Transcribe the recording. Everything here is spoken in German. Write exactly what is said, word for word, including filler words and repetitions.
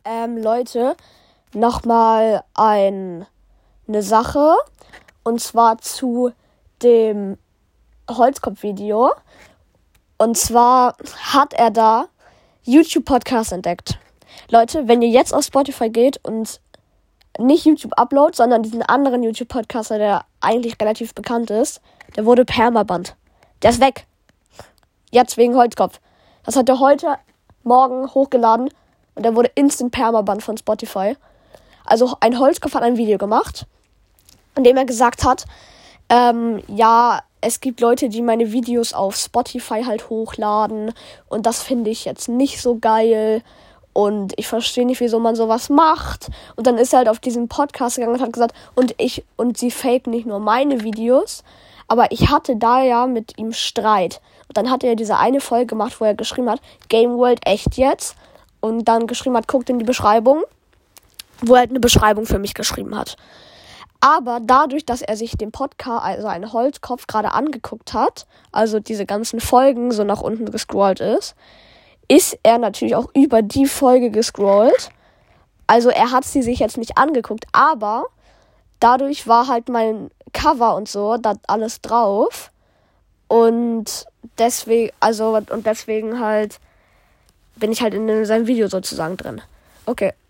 Ähm, Leute, nochmal ein, eine Sache. Und zwar zu dem Holzkopf-Video. Und zwar hat er da YouTube-Podcast entdeckt. Leute, wenn ihr jetzt auf Spotify geht und nicht YouTube uploadet, sondern diesen anderen YouTube-Podcaster, der eigentlich relativ bekannt ist, der wurde permabannt. Der ist weg. Jetzt wegen Holzkopf. Das hat er heute Morgen hochgeladen und der wurde instant permabannt von Spotify. Also ein Holzkopf hat ein Video gemacht, in dem er gesagt hat, ähm, ja, es gibt Leute, die meine Videos auf Spotify halt hochladen und das finde ich jetzt nicht so geil und ich verstehe nicht, wieso man sowas macht. Und dann ist er halt auf diesen Podcast gegangen und hat gesagt, und ich und sie faken nicht nur meine Videos, aber ich hatte da ja mit ihm Streit. Und dann hat er diese eine Folge gemacht, wo er geschrieben hat, Game World echt jetzt? Und dann geschrieben hat, guckt in die Beschreibung, wo er halt eine Beschreibung für mich geschrieben hat. Aber dadurch, dass er sich den Podcast, also einen Holzkopf, gerade angeguckt hat, also diese ganzen Folgen so nach unten gescrollt ist, ist er natürlich auch über die Folge gescrollt. Also er hat sie sich jetzt nicht angeguckt, aber dadurch war halt mein Cover und so, da alles drauf. Und deswegen, also, und deswegen halt bin ich halt in seinem Video sozusagen drin. Okay.